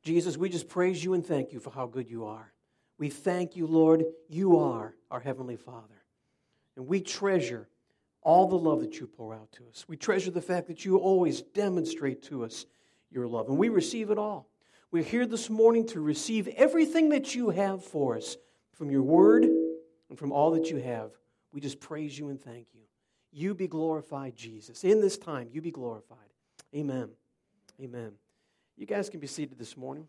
Jesus, we just praise you and thank you for how good you are. We thank you, Lord, you are our Heavenly Father. And we treasure all the love that you pour out to us. We treasure the fact that you always demonstrate to us your love. And we receive it all. We're here this morning to receive everything that you have for us from your word and from all that you have. We just praise you and thank you. You be glorified, Jesus. In this time, you be glorified. Amen. Amen. You guys can be seated this morning.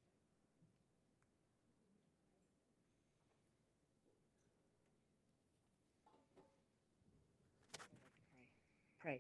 Pray.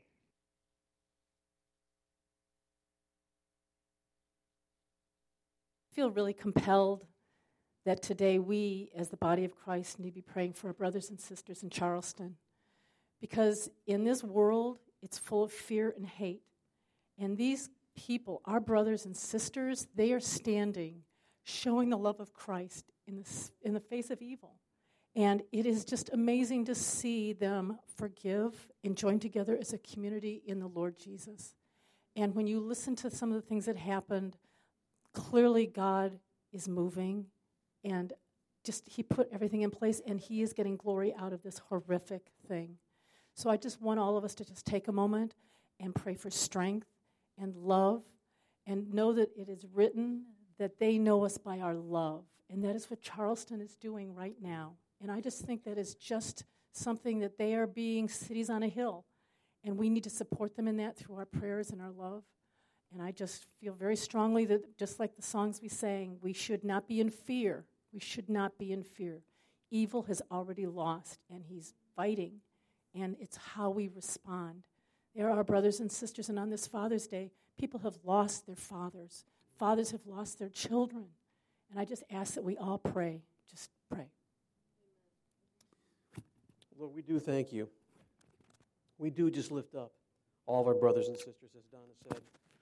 I feel really compelled that today we, as the body of Christ, need to be praying for our brothers and sisters in Charleston. Because in this world, it's full of fear and hate. And these people, our brothers and sisters, they are standing, showing the love of Christ in the face of evil. And it is just amazing to see them forgive and join together as a community in the Lord Jesus. And when you listen to some of the things that happened, clearly God is moving, and just He put everything in place, and He is getting glory out of this horrific thing. So I just want all of us to just take a moment and pray for strength and love, and know that it is written that they know us by our love. And that is what Charleston is doing right now. And I just think that is just something that they are being cities on a hill. And we need to support them in that through our prayers and our love. And I just feel very strongly that, just like the songs we sang, we should not be in fear. We should not be in fear. Evil has already lost, and he's fighting. And it's how we respond. There are brothers and sisters, and on this Father's Day, people have lost their fathers. Fathers have lost their children. And I just ask that we all pray. Just pray. Lord, we do thank you. We do just lift up all of our brothers and sisters, as Donna said.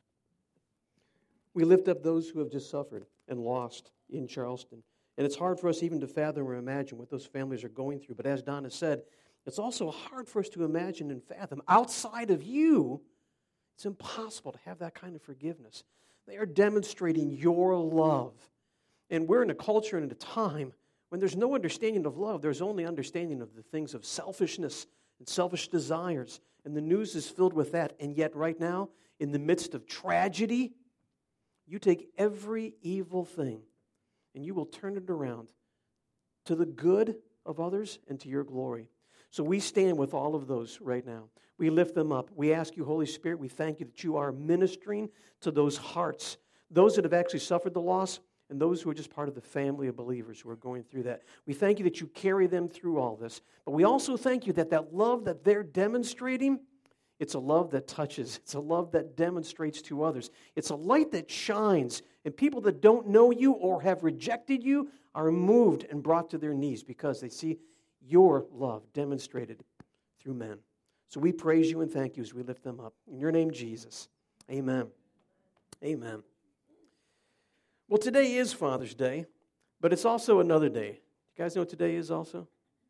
We lift up those who have just suffered and lost in Charleston. And it's hard for us even to fathom or imagine what those families are going through. But as Donna said, it's also hard for us to imagine and fathom. Outside of you, it's impossible to have that kind of forgiveness. They are demonstrating your love. And we're in a culture and in a time when there's no understanding of love. There's only understanding of the things of selfishness and selfish desires. And the news is filled with that. And yet right now, in the midst of tragedy, you take every evil thing and you will turn it around to the good of others and to your glory. So we stand with all of those right now. We lift them up. We ask you, Holy Spirit, we thank you that you are ministering to those hearts, those that have actually suffered the loss, and those who are just part of the family of believers who are going through that. We thank you that you carry them through all this. But we also thank you that that love that they're demonstrating, it's a love that touches. It's a love that demonstrates to others. It's a light that shines, and people that don't know you or have rejected you are moved and brought to their knees because they see your love demonstrated through men. So we praise you and thank you as we lift them up. In your name, Jesus. Amen. Amen. Well, today is Father's Day, but it's also another day. You guys know what today is also?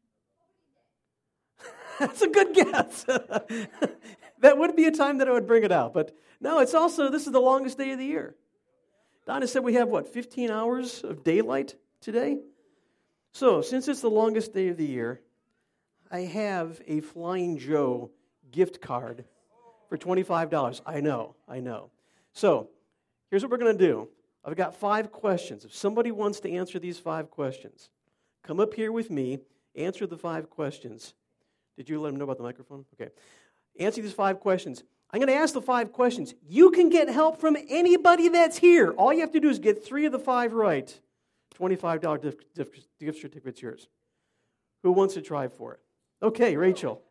That's a good guess. That would be a time that I would bring it out. But no, it's also, this is the longest day of the year. Donna said we have, 15 hours of daylight today? So, since it's the longest day of the year, I have a Flying Joe gift card for $25. I know. So, here's what we're going to do. I've got 5 questions. If somebody wants to answer these 5 questions, come up here with me, answer the 5 questions. Did you let them know about the microphone? Okay. Answer these 5 questions. I'm going to ask the 5 questions. You can get help from anybody that's here. All you have to do is get 3 of the 5 right. $25 gift certificate's yours. Who wants to try for it? Okay, Rachel.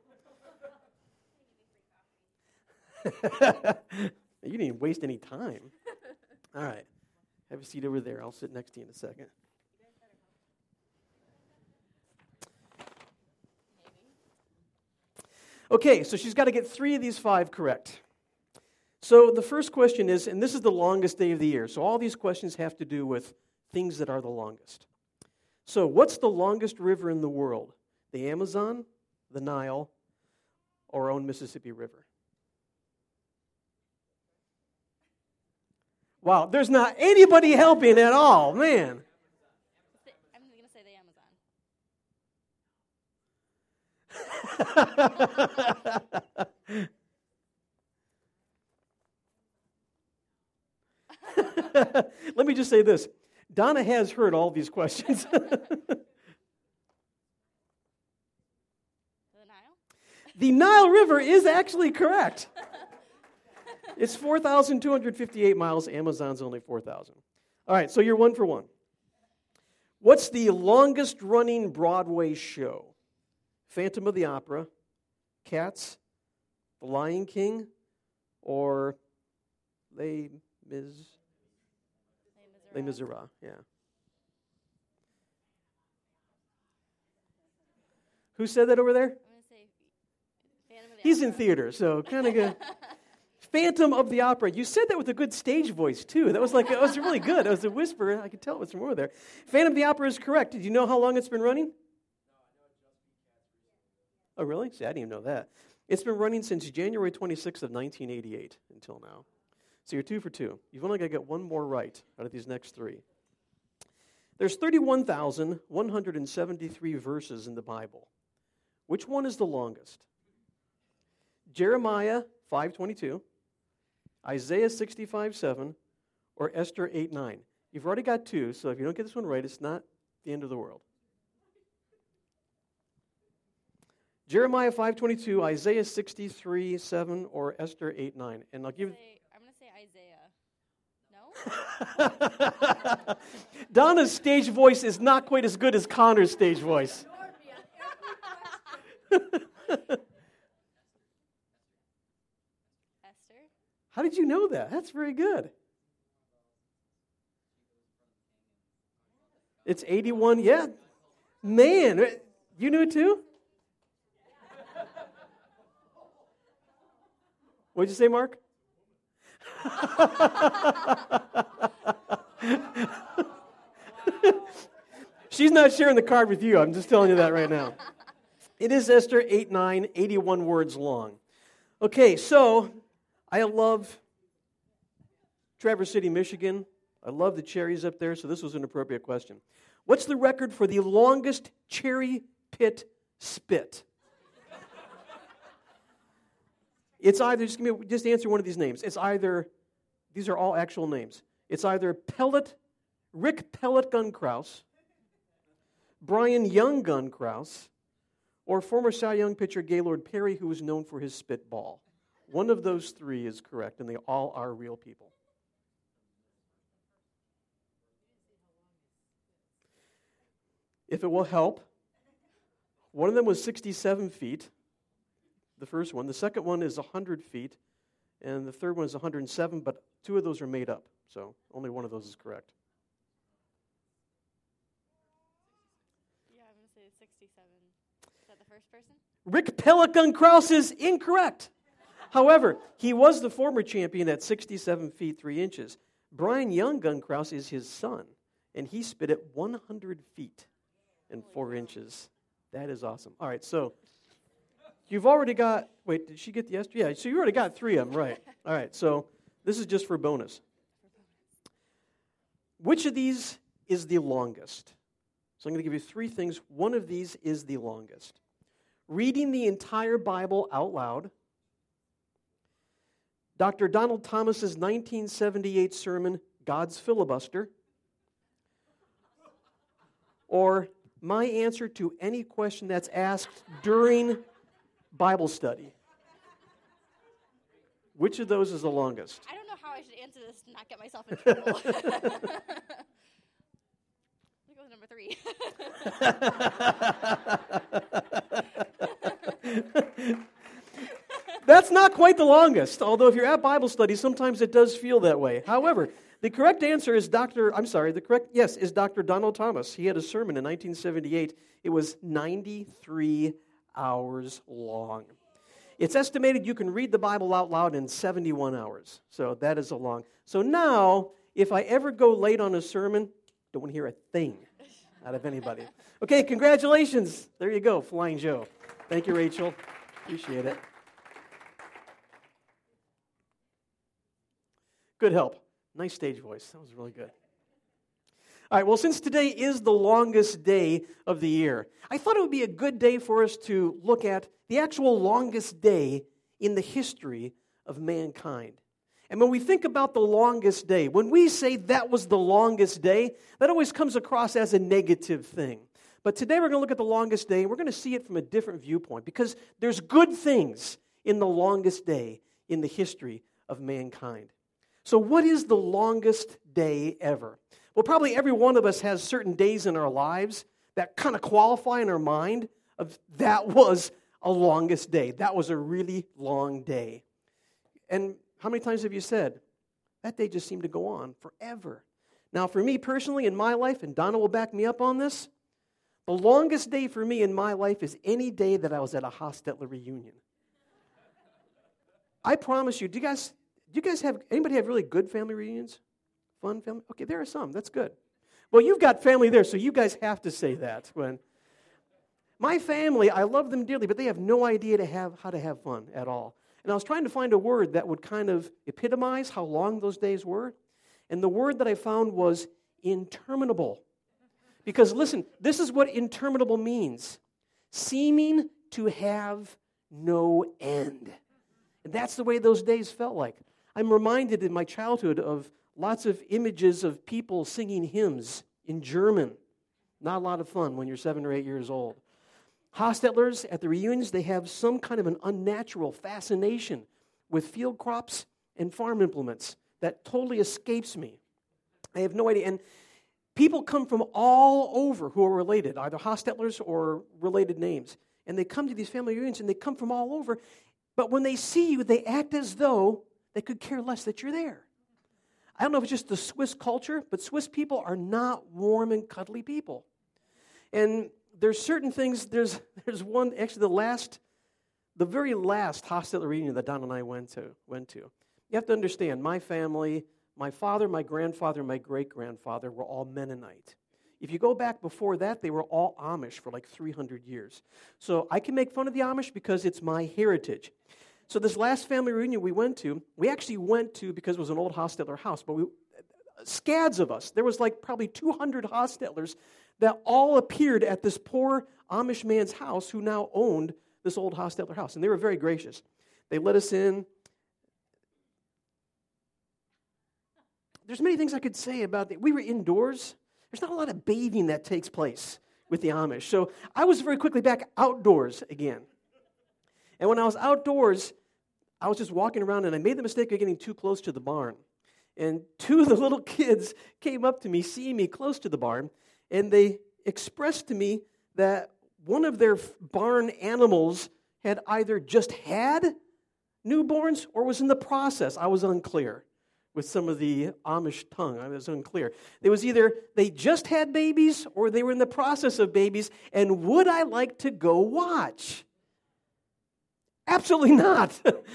You didn't even waste any time. All right. Have a seat over there. I'll sit next to you in a second. Okay, so she's got to get 3 of these 5 correct. So the first question is, and this is the longest day of the year, so all these questions have to do with things that are the longest. So what's the longest river in the world? The Amazon, the Nile, or our own Mississippi River? Wow, there's not anybody helping at all, man. I'm going to say the Amazon. Let me just say this. Donna has heard all these questions. The Nile? The Nile River is actually correct. It's 4,258 miles. Amazon's only 4,000. All right, so you're 1 for 1. What's the longest running Broadway show? Phantom of the Opera, Cats, The Lion King, or Les Miserables? Yeah. Who said that over there? I'm going to say Phantom of the He's Opera. in theater, so kind of good. Phantom of the Opera. You said that with a good stage voice, too. That was really good. It was a whisper. I could tell it was from over there. Phantom of the Opera is correct. Did you know how long it's been running? Oh, really? See, I didn't even know that. It's been running since January 26th of 1988 until now. So you're 2 for 2. You've only got to get one more right out of these next 3. There's 31,173 verses in the Bible. Which one is the longest? Jeremiah 5:22, Isaiah 65:7, or Esther 8:9. You've already got 2, so if you don't get this one right, it's not the end of the world. Jeremiah 5:22, Isaiah 63:7, or Esther 8:9. And I'll give I'm going to say Isaiah. No? Donna's stage voice is not quite as good as Connor's stage voice. Esther? How did you know that? That's very good. It's 81. Yeah. Man, you knew it too? What'd you say, Mark? She's not sharing the card with you. I'm just telling you that right now. It is Esther 8:9, 81 words long. Okay, so I love Traverse City, Michigan. I love the cherries up there, so this was an appropriate question. What's the record for the longest cherry pit spit? It's either, just answer one of these names. It's either, these are all actual names. It's either Rick Pellet Gunkraus, Brian Young Gunkraus, or former Cy Young pitcher Gaylord Perry, who was known for his spitball. One of those 3 is correct, and they all are real people. If it will help, one of them was 67 feet, the first one. The second one is 100 feet, and the third one is 107, but 2 of those are made up, so only one of those is correct. Yeah, I'm going to say 67. Is that the first person? Rick Pellet Gunkraus is incorrect. However, he was the former champion at 67 feet 3 inches. Brian Young Gunkraus is his son, and he spit at 100 feet and 4 inches. That is awesome. All right, so you've already got, wait, did she get the Esther? Yeah, so you already got 3 of them, right. All right, so this is just for bonus. Which of these is the longest? So I'm going to give you 3 things. One of these is the longest. Reading the entire Bible out loud, Dr. Donald Thomas's 1978 sermon, God's Filibuster, or my answer to any question that's asked during Bible study. Which of those is the longest? I don't know how I should answer this to not get myself in trouble. I'll go with number 3. That's not quite the longest, although if you're at Bible study, sometimes it does feel that way. However, the correct answer is Dr. Donald Thomas. He had a sermon in 1978. It was 93 hours long. It's estimated you can read the Bible out loud in 71 hours. So that is a long. So now, if I ever go late on a sermon, don't want to hear a thing out of anybody. Okay, congratulations. There you go, Flying Joe. Thank you, Rachel. Appreciate it. Good help. Nice stage voice. That was really good. All right, well, since today is the longest day of the year, I thought it would be a good day for us to look at the actual longest day in the history of mankind. And when we think about the longest day, when we say that was the longest day, that always comes across as a negative thing. But today we're going to look at the longest day, and we're going to see it from a different viewpoint, because there's good things in the longest day in the history of mankind. So what is the longest day ever? Well, probably every one of us has certain days in our lives that kind of qualify in our mind of that was a longest day. That was a really long day. And how many times have you said, that day just seemed to go on forever? Now, for me personally, in my life, and Donna will back me up on this, the longest day for me in my life is any day that I was at a Hostetler reunion. I promise you, do you guys have, anybody have really good family reunions? Fun family? Okay, there are some. That's good. Well, you've got family there, so you guys have to say that. My family, I love them dearly, but they have no idea how to have fun at all. And I was trying to find a word that would kind of epitomize how long those days were. And the word that I found was interminable. Because listen, this is what interminable means. Seeming to have no end. And that's the way those days felt like. I'm reminded in my childhood of lots of images of people singing hymns in German. Not a lot of fun when you're 7 or 8 years old. Hostetlers at the reunions, they have some kind of an unnatural fascination with field crops and farm implements that totally escapes me. I have no idea. And people come from all over who are related, either Hostetlers or related names. And they come to these family reunions and they come from all over. But when they see you, they act as though they could care less that you're there. I don't know if it's just the Swiss culture, but Swiss people are not warm and cuddly people. And there's certain things, there's one, actually the very last Hostetler reunion that Don and I went to. You have to understand, my family, my father, my grandfather, my great-grandfather were all Mennonite. If you go back before that, they were all Amish for like 300 years. So I can make fun of the Amish because it's my heritage. So this last family reunion we actually went to because it was an old Hostetler house, but scads of us. There was like probably 200 Hostetlers that all appeared at this poor Amish man's house who now owned this old Hostetler house. And they were very gracious. They let us in. There's many things I could say about it. We were indoors. There's not a lot of bathing that takes place with the Amish. So I was very quickly back outdoors again. And when I was outdoors, I was just walking around and I made the mistake of getting too close to the barn. And two of the little kids came up to me, seeing me close to the barn, and they expressed to me that one of their barn animals had either just had newborns or was in the process. I was unclear with some of the Amish tongue. I was unclear. It was either they just had babies or they were in the process of babies, and would I like to go watch? Absolutely not.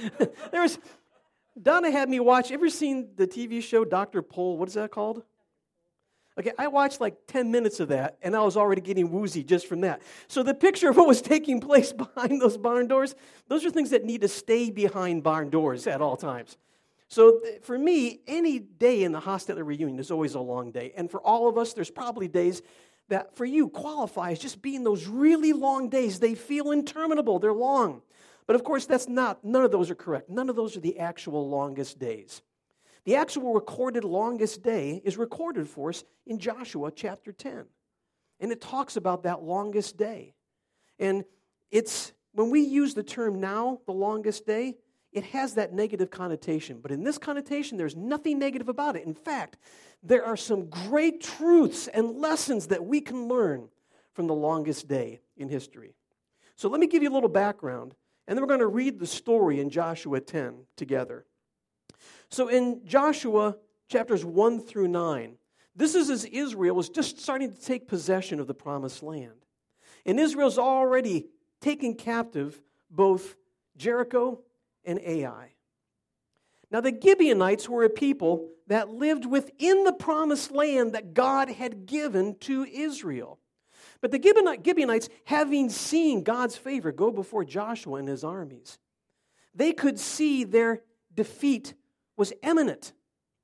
Donna had me watch, ever seen the TV show Dr. Pol? What is that called? Okay, I watched like 10 minutes of that, and I was already getting woozy just from that. So the picture of what was taking place behind those barn doors, those are things that need to stay behind barn doors at all times. So for me, any day in the Hostetler reunion is always a long day. And for all of us, there's probably days that for you qualify as just being those really long days. They feel interminable. They're long. But of course, none of those are correct. None of those are the actual longest days. The actual recorded longest day is recorded for us in Joshua chapter 10. And it talks about that longest day. And it's, when we use the term now, the longest day, it has that negative connotation. But in this connotation, there's nothing negative about it. In fact, there are some great truths and lessons that we can learn from the longest day in history. So let me give you a little background, and then we're going to read the story in Joshua 10 together. So in Joshua chapters 1 through 9, this is as Israel was just starting to take possession of the promised land. And Israel's already taken captive both Jericho and Ai. Now the Gibeonites were a people that lived within the promised land that God had given to Israel. But the Gibeonites, having seen God's favor go before Joshua and his armies, they could see their defeat was imminent.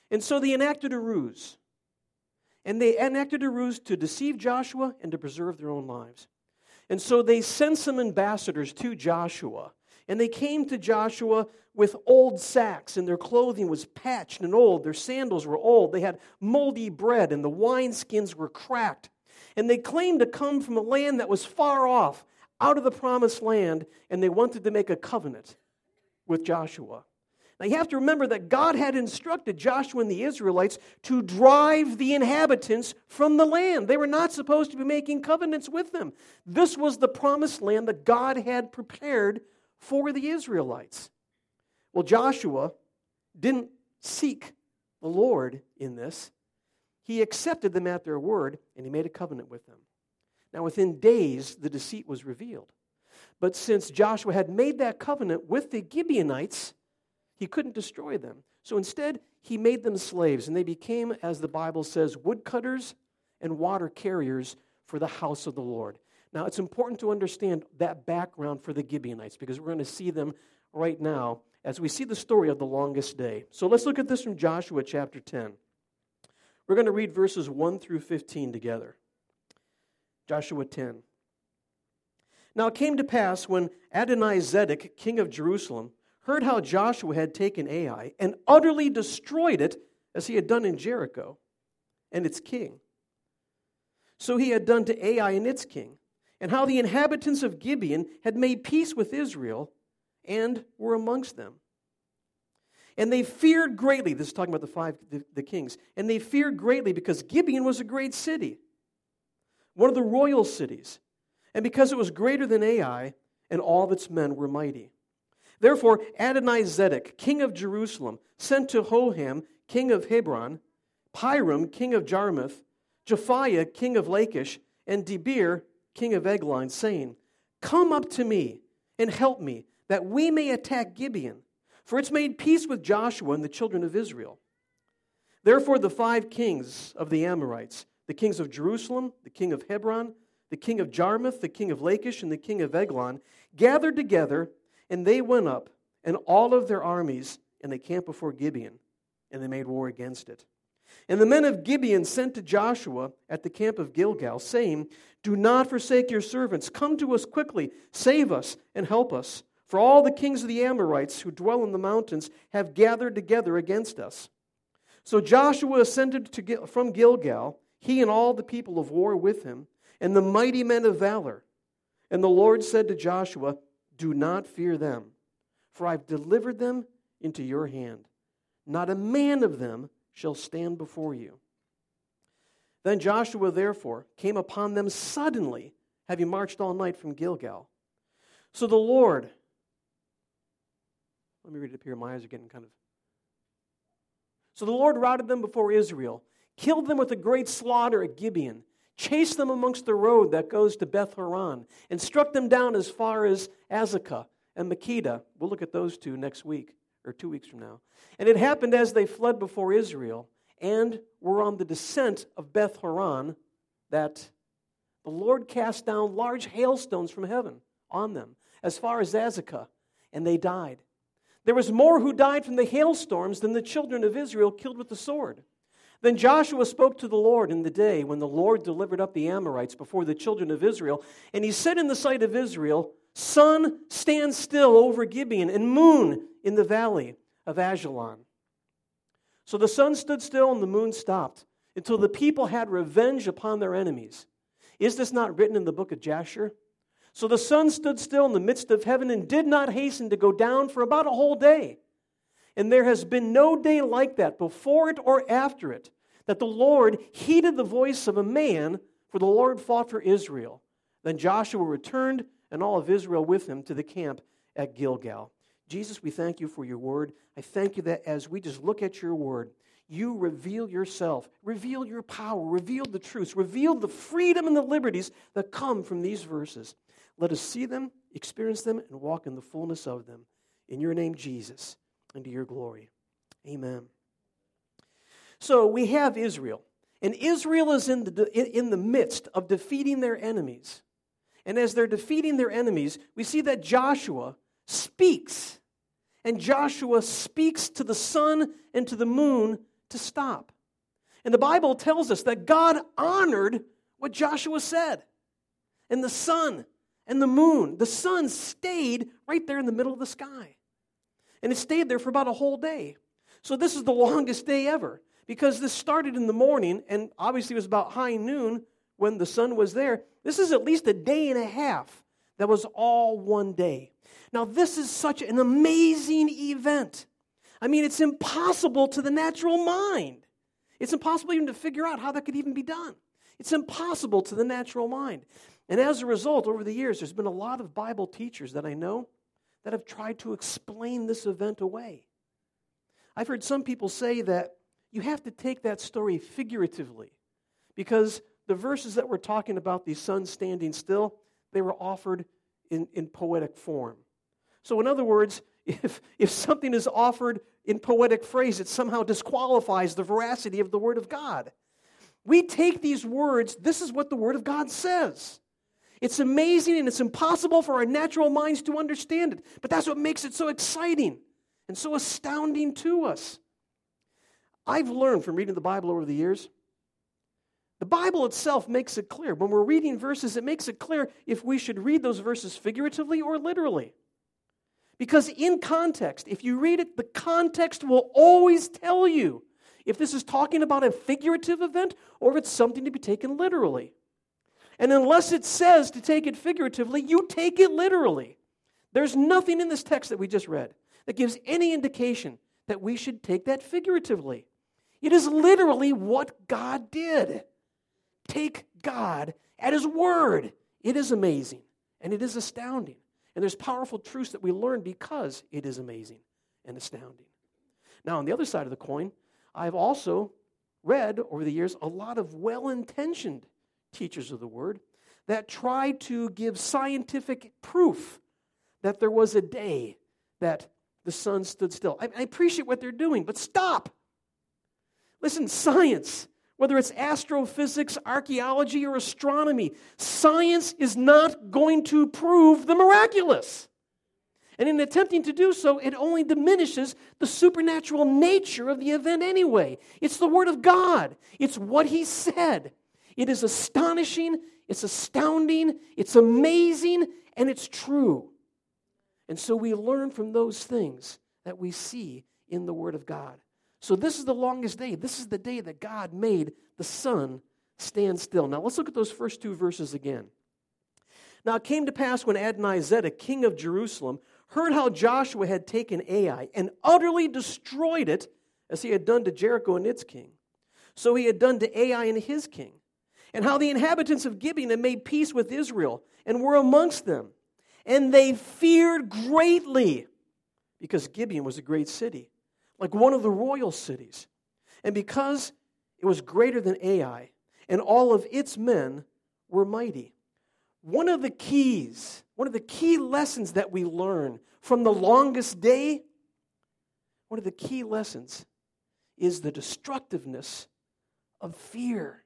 And so they enacted a ruse. And they enacted a ruse to deceive Joshua and to preserve their own lives. And so they sent some ambassadors to Joshua. And they came to Joshua with old sacks, and their clothing was patched and old. Their sandals were old. They had moldy bread, and the wineskins were cracked. And they claimed to come from a land that was far off, out of the promised land, and they wanted to make a covenant with Joshua. Now you have to remember that God had instructed Joshua and the Israelites to drive the inhabitants from the land. They were not supposed to be making covenants with them. This was the promised land that God had prepared for the Israelites. Well, Joshua didn't seek the Lord in this. He accepted them at their word, and he made a covenant with them. Now, within days, the deceit was revealed. But since Joshua had made that covenant with the Gibeonites, he couldn't destroy them. So instead, he made them slaves, and they became, as the Bible says, woodcutters and water carriers for the house of the Lord. Now, it's important to understand that background for the Gibeonites, because we're going to see them right now as we see the story of the longest day. So let's look at this from Joshua chapter 10. We're going to read verses 1 through 15 together. Joshua 10. Now it came to pass when Adonizedek, king of Jerusalem, heard how Joshua had taken Ai and utterly destroyed it as he had done in Jericho and its king. So he had done to Ai and its king, and how the inhabitants of Gibeon had made peace with Israel and were amongst them. And they feared greatly, this is talking about the kings, and they feared greatly because Gibeon was a great city, one of the royal cities, and because it was greater than Ai, and all of its men were mighty. Therefore, Adonizedek, king of Jerusalem, sent to Hoham, king of Hebron, Piram, king of Jarmuth, Japhiah, king of Lachish, and Debir, king of Eglon, saying, Come up to me and help me, that we may attack Gibeon, for it's made peace with Joshua and the children of Israel. Therefore the 5 kings of the Amorites, the kings of Jerusalem, the king of Hebron, the king of Jarmuth, the king of Lachish, and the king of Eglon, gathered together, and they went up, and all of their armies, and they camped before Gibeon, and they made war against it. And the men of Gibeon sent to Joshua at the camp of Gilgal, saying, Do not forsake your servants. Come to us quickly. Save us and help us. For all the kings of the Amorites who dwell in the mountains have gathered together against us. So Joshua ascended from Gilgal, he and all the people of war with him, and the mighty men of valor. And the Lord said to Joshua, Do not fear them, for I've delivered them into your hand. Not a man of them shall stand before you. Then Joshua therefore came upon them suddenly, having marched all night from Gilgal. So the Lord, let me read it up here, my eyes are getting kind of. So the Lord routed them before Israel, killed them with a great slaughter at Gibeon, chased them amongst the road that goes to Beth Horon, and struck them down as far as Azekah and Makkedah. We'll look at those two next week, or 2 weeks from now. And it happened as they fled before Israel, and were on the descent of Beth Horon, that the Lord cast down large hailstones from heaven on them, as far as Azekah, and they died. There was more who died from the hailstorms than the children of Israel killed with the sword. Then Joshua spoke to the Lord in the day when the Lord delivered up the Amorites before the children of Israel. And he said in the sight of Israel, Sun, stand still over Gibeon, and moon in the valley of Ajalon. So the sun stood still and the moon stopped, until the people had revenge upon their enemies. Is this not written in the book of Jasher? So the sun stood still in the midst of heaven and did not hasten to go down for about a whole day. And there has been no day like that, before it or after it, that the Lord heeded the voice of a man, for the Lord fought for Israel. Then Joshua returned, and all of Israel with him, to the camp at Gilgal. Jesus, we thank you for your word. I thank you that as we just look at your word, you reveal yourself, reveal your power, reveal the truths, reveal the freedom and the liberties that come from these verses. Let us see them, experience them, and walk in the fullness of them. In your name, Jesus, and to your glory. Amen. So we have Israel, and Israel is in the midst of defeating their enemies. And as they're defeating their enemies, we see that Joshua speaks. And Joshua speaks to the sun and to the moon to stop. And the Bible tells us that God honored what Joshua said. And the sun and the moon, the sun stayed right there in the middle of the sky. And it stayed there for about a whole day. So this is the longest day ever, because this started in the morning, and obviously it was about high noon when the sun was there. This is at least a day and a half that was all one day. Now this is such an amazing event. I mean, it's impossible to the natural mind. It's impossible even to figure out how that could even be done. It's impossible to the natural mind. And as a result, over the years, there's been a lot of Bible teachers that I know that have tried to explain this event away. I've heard some people say that you have to take that story figuratively, because the verses that we're talking about, the sun standing still, they were offered in poetic form. So in other words, if something is offered in poetic phrase, it somehow disqualifies the veracity of the Word of God. We take these words, this is what the Word of God says. It's amazing and it's impossible for our natural minds to understand it, but that's what makes it so exciting and so astounding to us. I've learned from reading the Bible over the years, the Bible itself makes it clear. When we're reading verses, it makes it clear if we should read those verses figuratively or literally. Because in context, if you read it, the context will always tell you if this is talking about a figurative event or if it's something to be taken literally. And unless it says to take it figuratively, you take it literally. There's nothing in this text that we just read that gives any indication that we should take that figuratively. It is literally what God did. Take God at His word. It is amazing and it is astounding. And there's powerful truths that we learn because it is amazing and astounding. Now, on the other side of the coin, I've also read over the years a lot of well-intentioned teachers of the Word that try to give scientific proof that there was a day that the sun stood still. I appreciate what they're doing, but stop. Listen, science, whether it's astrophysics, archaeology, or astronomy, science is not going to prove the miraculous. And in attempting to do so, it only diminishes the supernatural nature of the event anyway. It's the Word of God. It's what He said. It is astonishing, it's astounding, it's amazing, and it's true. And so we learn from those things that we see in the Word of God. So this is the longest day. This is the day that God made the sun stand still. Now let's look at those first two verses again. Now it came to pass when Adonizedek, king of Jerusalem, heard how Joshua had taken Ai and utterly destroyed it, as he had done to Jericho and its king. So he had done to Ai and his king. And how the inhabitants of Gibeon had made peace with Israel and were amongst them. And they feared greatly, because Gibeon was a great city, like one of the royal cities. And because it was greater than Ai, and all of its men were mighty. One of the key lessons that we learn from the longest day, one of the key lessons is the destructiveness of fear.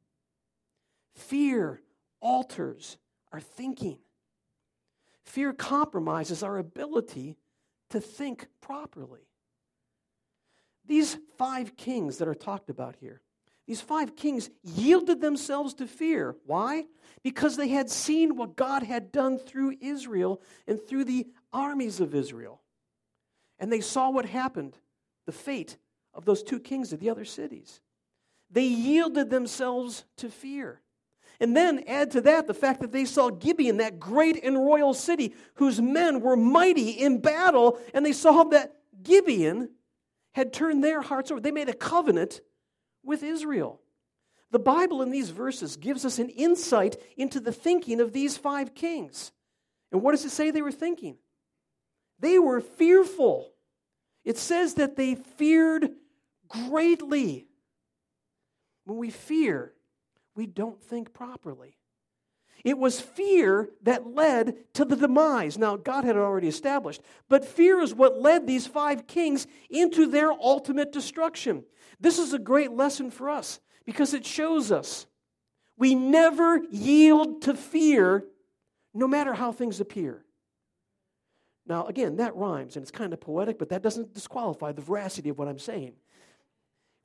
Fear alters our thinking. Fear compromises our ability to think properly. These 5 kings that are talked about here, these 5 kings yielded themselves to fear. Why? Because they had seen what God had done through Israel and through the armies of Israel. And they saw what happened, the fate of those 2 kings of the other cities. They yielded themselves to fear. And then add to that the fact that they saw Gibeon, that great and royal city, whose men were mighty in battle, and they saw that Gibeon had turned their hearts over. They made a covenant with Israel. The Bible in these verses gives us an insight into the thinking of these 5 kings. And what does it say they were thinking? They were fearful. It says that they feared greatly. When we fear, we don't think properly. It was fear that led to the demise. Now, God had already established, but fear is what led these 5 kings into their ultimate destruction. This is a great lesson for us because it shows us we never yield to fear no matter how things appear. Now, again, that rhymes and it's kind of poetic, but that doesn't disqualify the veracity of what I'm saying.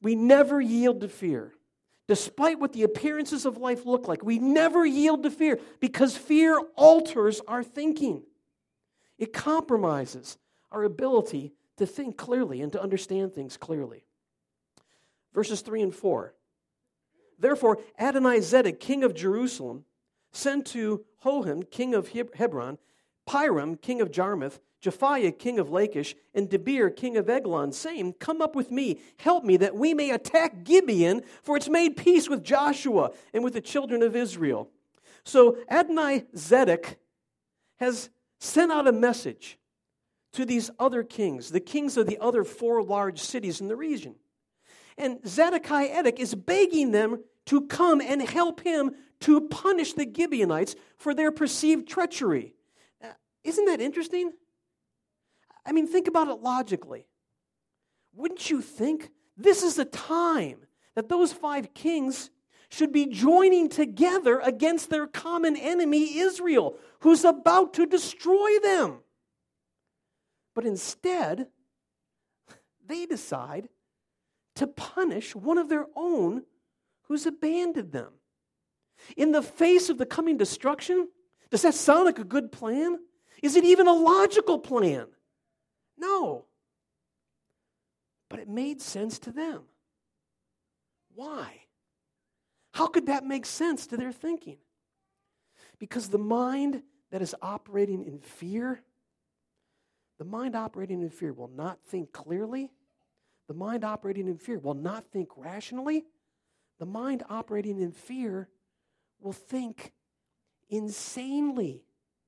We never yield to fear. Despite what the appearances of life look like, we never yield to fear because fear alters our thinking. It compromises our ability to think clearly and to understand things clearly. Verses 3 and 4. Therefore, Adonizedek, king of Jerusalem, sent to Hoham, king of Hebron, Piram, king of Jarmuth, Japhiah, king of Lachish, and Debir, king of Eglon, saying, come up with me, help me, that we may attack Gibeon, for it's made peace with Joshua and with the children of Israel. So Adonizedek has sent out a message to these other kings, the kings of the other 4 large cities in the region. And Zedekiah is begging them to come and help him to punish the Gibeonites for their perceived treachery. Isn't that interesting? I mean, think about it logically. Wouldn't you think this is a time that those 5 kings should be joining together against their common enemy, Israel, who's about to destroy them? But instead, they decide to punish one of their own who's abandoned them. In the face of the coming destruction, does that sound like a good plan? Is it even a logical plan? No. But it made sense to them. Why? How could that make sense to their thinking? Because the mind that is operating in fear, the mind operating in fear will not think clearly. The mind operating in fear will not think rationally. The mind operating in fear will think insanely.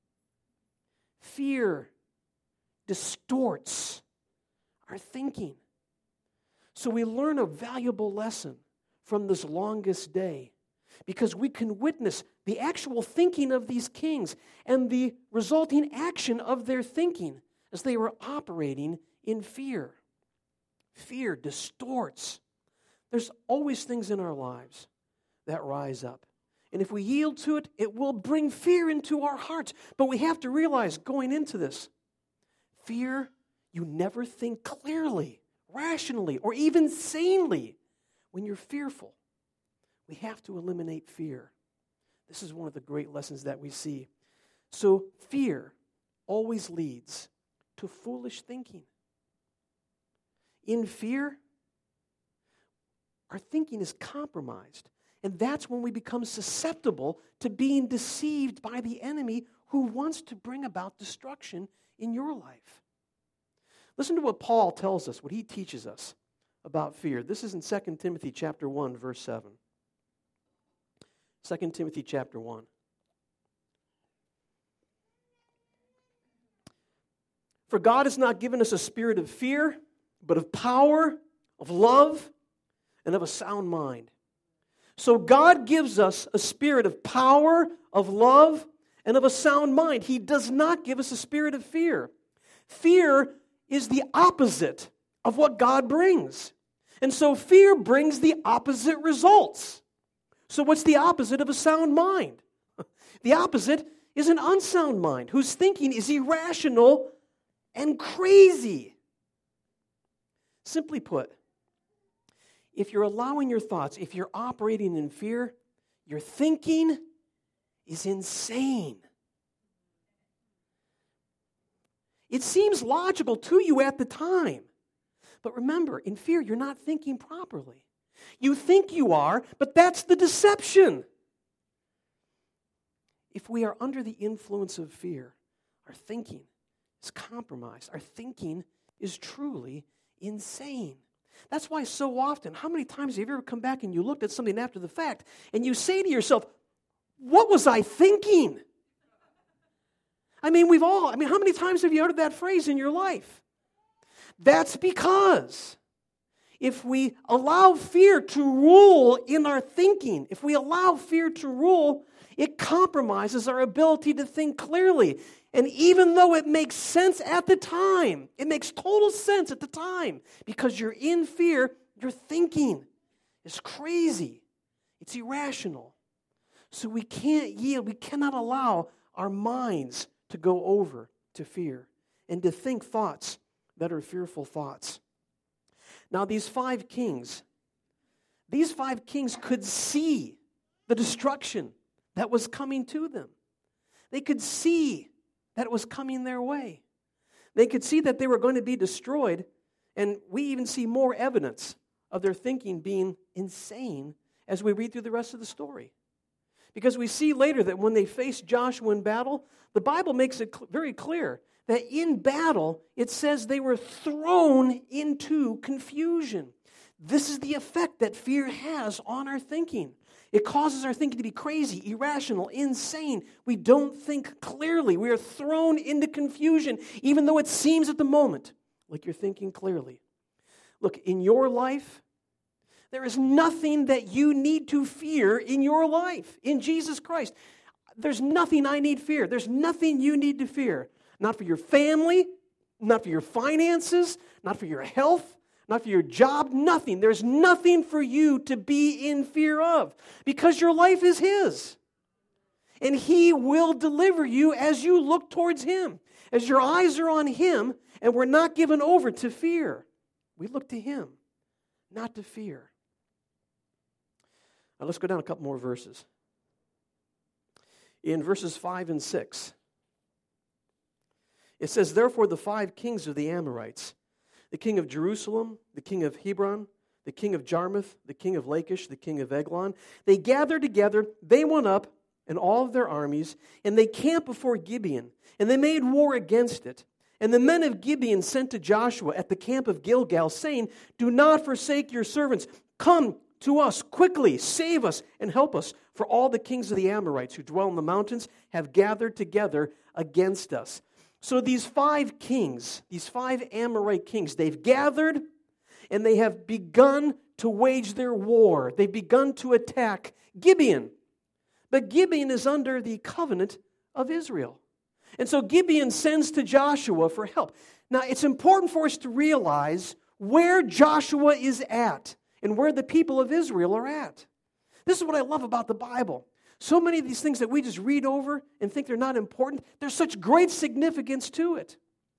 Fear distorts our thinking. So we learn a valuable lesson from this longest day because we can witness the actual thinking of these kings and the resulting action of their thinking as they were operating in fear. Fear distorts. There's always things in our lives that rise up. And if we yield to it, it will bring fear into our hearts. But we have to realize going into this, fear, you never think clearly, rationally, or even sanely when you're fearful. We have to eliminate fear. This is one of the great lessons that we see. So fear always leads to foolish thinking. In fear, our thinking is compromised. And that's when we become susceptible to being deceived by the enemy who wants to bring about destruction in your life. Listen to what Paul tells us, what he teaches us about fear. This is in 2 Timothy chapter 1, verse 7. 2 Timothy chapter 1. For God has not given us a spirit of fear, but of power, of love, and of a sound mind. So God gives us a spirit of power, of love, and of a sound mind. He does not give us a spirit of fear. Fear is the opposite of what God brings. And so fear brings the opposite results. So what's the opposite of a sound mind? The opposite is an unsound mind whose thinking is irrational and crazy. Simply put, if you're allowing your thoughts, if you're operating in fear, your thinking is insane. It seems logical to you at the time. But remember, in fear, you're not thinking properly. You think you are, but that's the deception. If we are under the influence of fear, our thinking is compromised. Our thinking is truly insane. That's why so often, how many times have you ever come back and you looked at something after the fact and you say to yourself, what was I thinking? How many times have you uttered that phrase in your life? That's because if we allow fear to rule in our thinking, if we allow fear to rule, it compromises our ability to think clearly. And even though it makes sense at the time, it makes total sense at the time, because you're in fear, your thinking is crazy. It's irrational. So we can't yield, we cannot allow our minds to go over to fear and to think thoughts that are fearful thoughts. Now, these 5 kings These 5 kings could see the destruction that was coming to them. They could see that it was coming their way. They could see that they were going to be destroyed, and we even see more evidence of their thinking being insane as we read through the rest of the story. Because we see later that when they faced Joshua in battle, the Bible makes it very clear that in battle, it says they were thrown into confusion. This is the effect that fear has on our thinking. It causes our thinking to be crazy, irrational, insane. We don't think clearly. We are thrown into confusion, even though it seems at the moment like you're thinking clearly. Look, in your life, there is nothing that you need to fear in your life, in Jesus Christ. There's nothing I need fear. There's nothing you need to fear. Not for your family, not for your finances, not for your health, not for your job, nothing. There's nothing for you to be in fear of because your life is His. And He will deliver you as you look towards Him. As your eyes are on Him and we're not given over to fear. We look to Him, not to fear. Now let's go down a couple more verses. In verses 5 and 6, it says, "Therefore the 5 kings of the Amorites, the king of Jerusalem, the king of Hebron, the king of Jarmuth, the king of Lachish, the king of Eglon, they gathered together, they went up, and all of their armies, and they camped before Gibeon, and they made war against it. And the men of Gibeon sent to Joshua at the camp of Gilgal, saying, 'Do not forsake your servants. Come to us quickly, save us, and help us. For all the kings of the Amorites who dwell in the mountains have gathered together against us.'" So these 5 kings, these 5 Amorite kings, they've gathered and they have begun to wage their war. They've begun to attack Gibeon. But Gibeon is under the covenant of Israel. And so Gibeon sends to Joshua for help. Now, it's important for us to realize where Joshua is at and where the people of Israel are at. This is what I love about the Bible. So many of these things that we just read over and think they're not important, there's such great significance to it.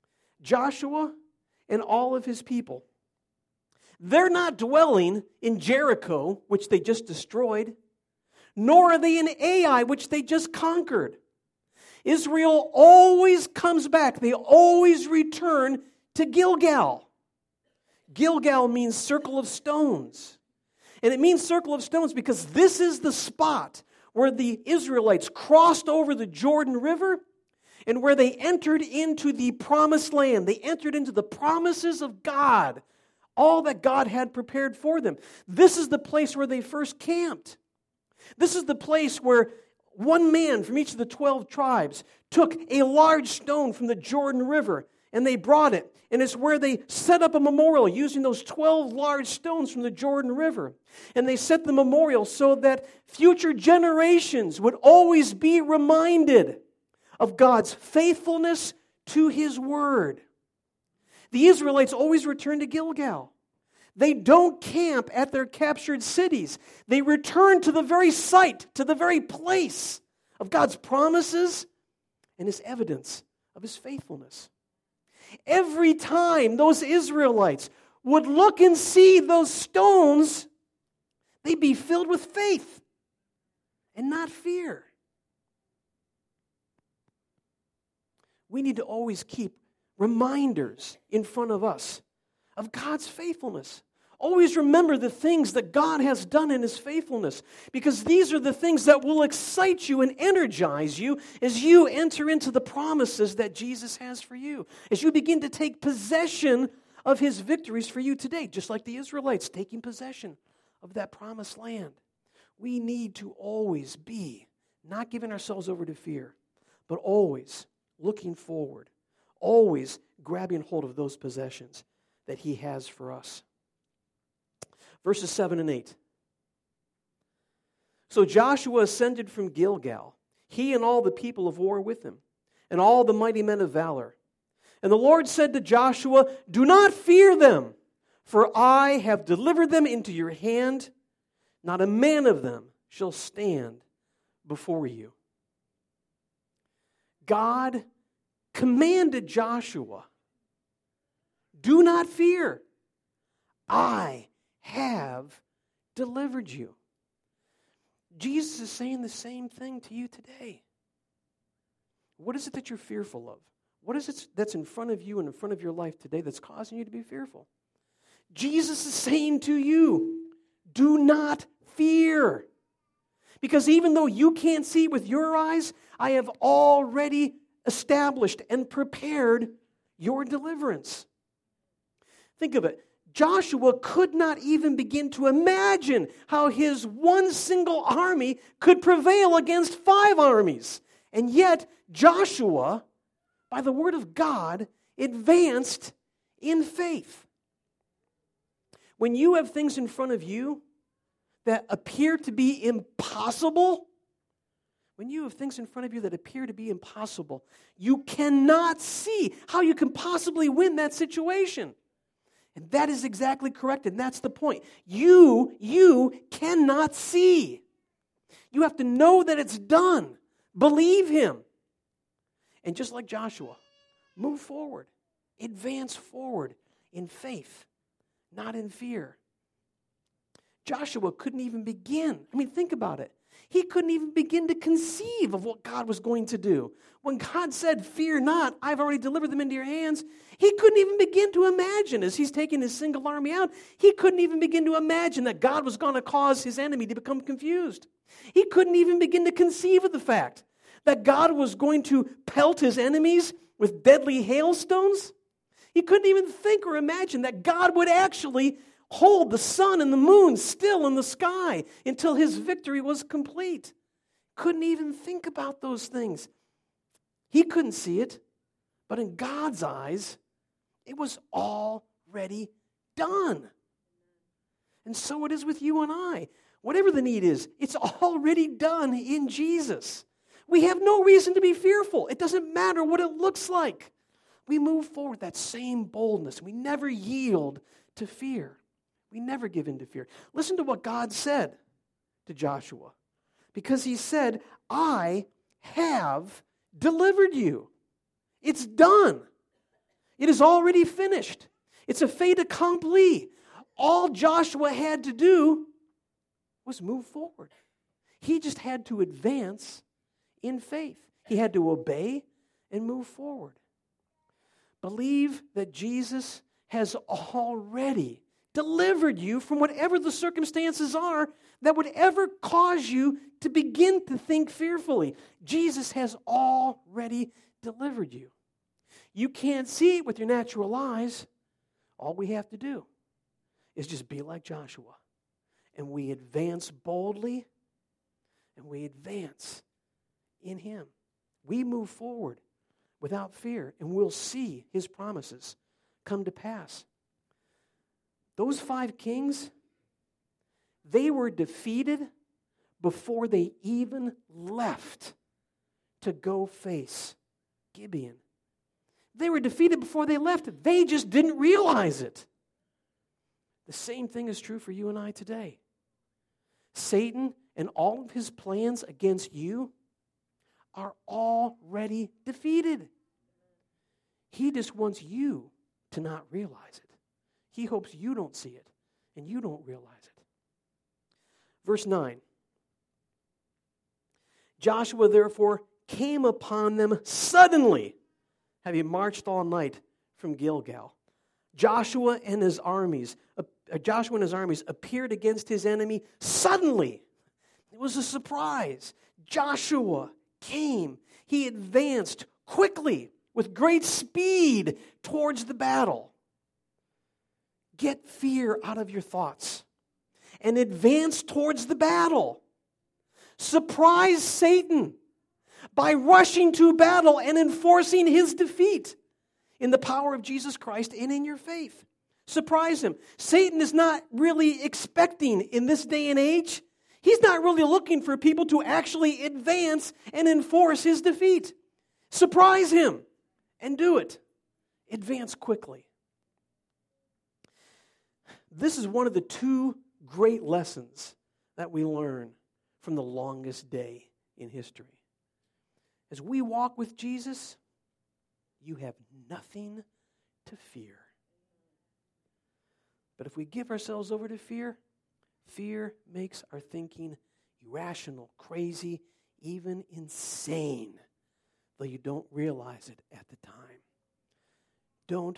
Joshua and all of his people, they're not dwelling in Jericho, which they just destroyed, nor are they in Ai, which they just conquered. Israel always comes back. They always return to Gilgal. Gilgal means circle of stones. And it means circle of stones because this is the spot where the Israelites crossed over the Jordan River and where they entered into the promised land. They entered into the promises of God, all that God had prepared for them. This is the place where they first camped. This is the place where one man from each of the 12 tribes took a large stone from the Jordan River and they brought it. And it's where they set up a memorial using those 12 large stones from the Jordan River. And they set the memorial so that future generations would always be reminded of God's faithfulness to His Word. The Israelites always return to Gilgal. They don't camp at their captured cities. They return to the very site, to the very place of God's promises and His evidence of His faithfulness. Every time those Israelites would look and see those stones, they'd be filled with faith and not fear. We need to always keep reminders in front of us of God's faithfulness. Always remember the things that God has done in His faithfulness, because these are the things that will excite you and energize you as you enter into the promises that Jesus has for you, as you begin to take possession of His victories for you today, just like the Israelites taking possession of that promised land. We need to always be not giving ourselves over to fear, but always looking forward, always grabbing hold of those possessions that He has for us. Verses 7 and 8. So Joshua ascended from Gilgal, he and all the people of war with him, and all the mighty men of valor. And the Lord said to Joshua, "Do not fear them, for I have delivered them into your hand. Not a man of them shall stand before you." God commanded Joshua, "Do not fear. I have delivered you. Jesus is saying the same thing to you today. What is it that you're fearful of? What is it that's in front of you and in front of your life today that's causing you to be fearful? Jesus is saying to you, do not fear. Because even though you can't see with your eyes, I have already established and prepared your deliverance. Think of it. Joshua could not even begin to imagine how his one single army could prevail against 5 armies. And yet, Joshua, by the word of God, advanced in faith. When you have things in front of you that appear to be impossible, you cannot see how you can possibly win that situation. And that is exactly correct, and that's the point. You cannot see. You have to know that it's done. Believe him. And just like Joshua, move forward. Advance forward in faith, not in fear. Joshua couldn't even begin. Think about it. He couldn't even begin to conceive of what God was going to do. When God said, fear not, I've already delivered them into your hands, he couldn't even begin to imagine, as he's taking his single army out, he couldn't even begin to imagine that God was going to cause his enemy to become confused. He couldn't even begin to conceive of the fact that God was going to pelt his enemies with deadly hailstones. He couldn't even think or imagine that God would actually hold the sun and the moon still in the sky until his victory was complete. Couldn't even think about those things. He couldn't see it, but in God's eyes, it was already done. And so it is with you and I. Whatever the need is, it's already done in Jesus. We have no reason to be fearful. It doesn't matter what it looks like. We move forward that same boldness. We never yield to fear. We never give in to fear. Listen to what God said to Joshua. Because he said, I have delivered you. It's done. It is already finished. It's a fait accompli. All Joshua had to do was move forward. He just had to advance in faith. He had to obey and move forward. Believe that Jesus has already delivered you from whatever the circumstances are that would ever cause you to begin to think fearfully. Jesus has already delivered you. You can't see it with your natural eyes. All we have to do is just be like Joshua. And we advance boldly, and we advance in him. We move forward without fear, and we'll see his promises come to pass. Those 5 kings, they were defeated before they even left to go face Gibeon. They were defeated before they left. They just didn't realize it. The same thing is true for you and I today. Satan and all of his plans against you are already defeated. He just wants you to not realize it. He hopes you don't see it and you don't realize it. Verse 9. Joshua therefore came upon them suddenly, having marched all night from Gilgal. Joshua and his armies appeared against his enemy suddenly. It was a surprise. Joshua came. He advanced quickly with great speed towards the battle. Get fear out of your thoughts and advance towards the battle. Surprise Satan by rushing to battle and enforcing his defeat in the power of Jesus Christ and in your faith. Surprise him. Satan is not really expecting in this day and age, he's not really looking for people to actually advance and enforce his defeat. Surprise him and do it. Advance quickly. This is one of the 2 great lessons that we learn from the longest day in history. As we walk with Jesus, you have nothing to fear. But if we give ourselves over to fear, Fear makes our thinking irrational, crazy, even insane, though you don't realize it at the time. Don't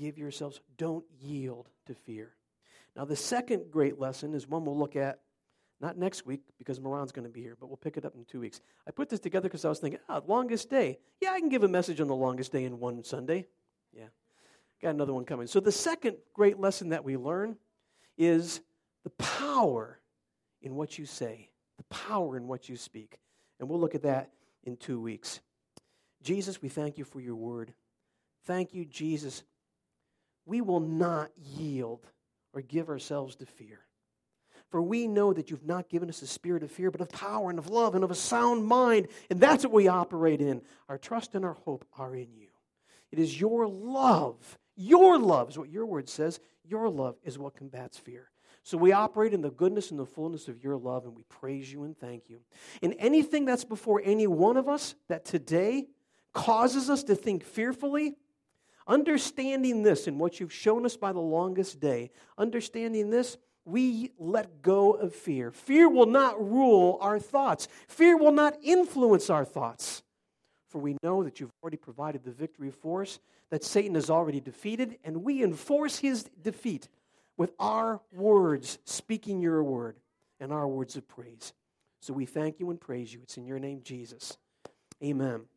yield to fear. Now, the second great lesson is one we'll look at not next week because Moran's going to be here, but we'll pick it up in 2 weeks. I put this together because I was thinking, longest day. Yeah, I can give a message on the longest day in one Sunday. Yeah, got another one coming. So the second great lesson that we learn is the power in what you say, the power in what you speak. And we'll look at that in 2 weeks. Jesus, we thank you for your word. Thank you, Jesus. We will not yield or give ourselves to fear. For we know that you've not given us a spirit of fear, but of power and of love and of a sound mind. And that's what we operate in. Our trust and our hope are in you. It is your love. Your love is what your word says. Your love is what combats fear. So we operate in the goodness and the fullness of your love, and we praise you and thank you. And anything that's before any one of us that today causes us to think fearfully, understanding this and what you've shown us by the longest day, understanding this, we let go of fear. Fear will not rule our thoughts. Fear will not influence our thoughts. For we know that you've already provided the victory for us, that Satan is already defeated, and we enforce his defeat with our words, speaking your word, and our words of praise. So we thank you and praise you. It's in your name, Jesus. Amen.